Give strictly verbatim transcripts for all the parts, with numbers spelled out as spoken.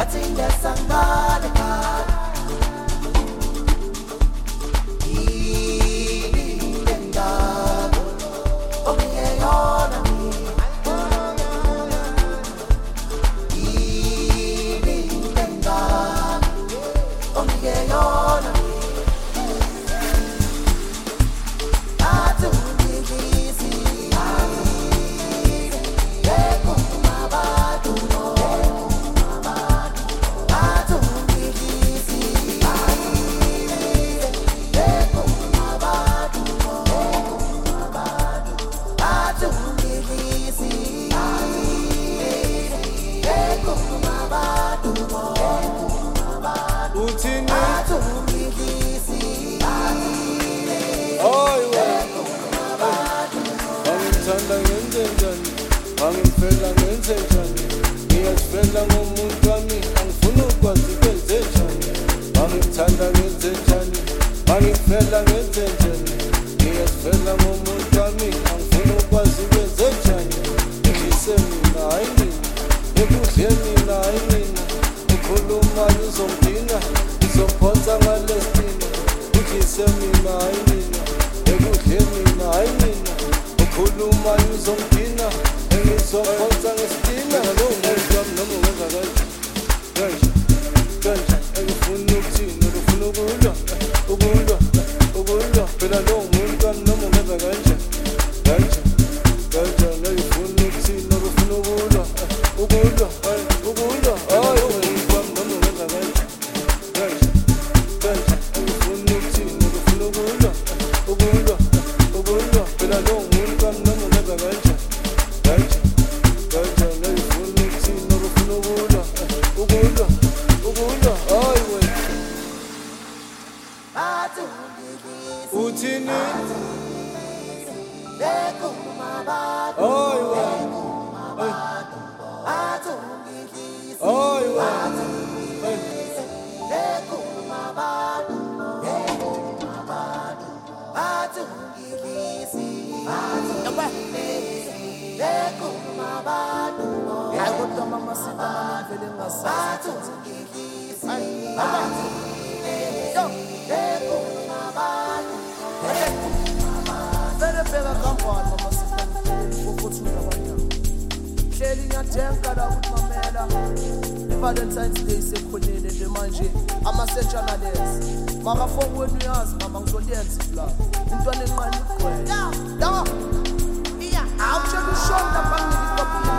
Valentine's Day sekhoneni nje manje ama-central lesi makafo wenu yazi mama ngizoliyenza plan intwana enqane igcwele la iya awushela ushonda bangikopha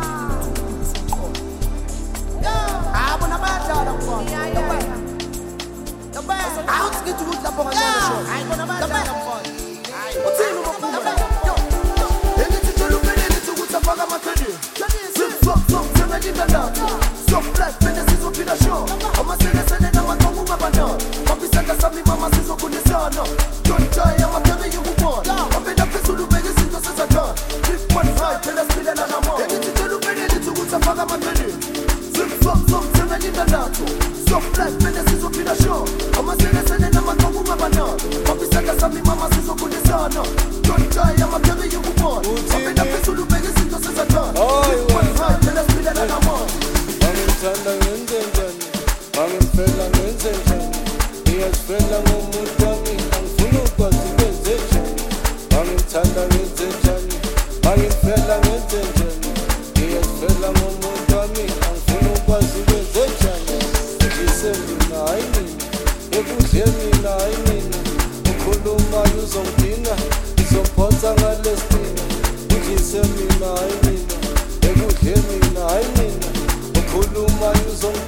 abo nabadala mfana yabona yabona awusikithi ukuthi lapho nganyana shona hayi bona badala mfana uthini ukuphuma engithi tshela uphelele ukuthi afaka amakhadi Stop, stop, sema jindana Stop, black, pende sizo pina show Ama sene sene na matongu mabana Mabisanga sami mama sizo kunisana Don't die, ama tebe yu mupon Mabenda pesulu bege sinto sesa tan Lift one high, penda spile na namo Egi titelu pende ni tuguta faga makeni Zip, stop, stop, sema jindana Stop, black, pende sizo pina show Ama sene sene na matongu mabana Mabisanga sami mama sizo kunisana Don't die, ama tebe yu mupon Mabenda pesulu bege sinto sesa tan Lift one high, penda spile na namo Ngithanda ngenze njani Ngangifela ngenze njani Ngiyazifela ngomuntu wami Angifuna ukwazi ngenze njani Ngangithanda ngenze njani Ngangifela ngenze njani Ngiyazifela ngomuntu wami Angifuna ukwazi ngenze njani Ngise mina hayi mina Ekudleni mina hayi mina Ukhuluma uzongidinga Ngizophonsa ngalestina Ngise mina hayi mina Ekudleni mina hayi mina Kuluma yuzong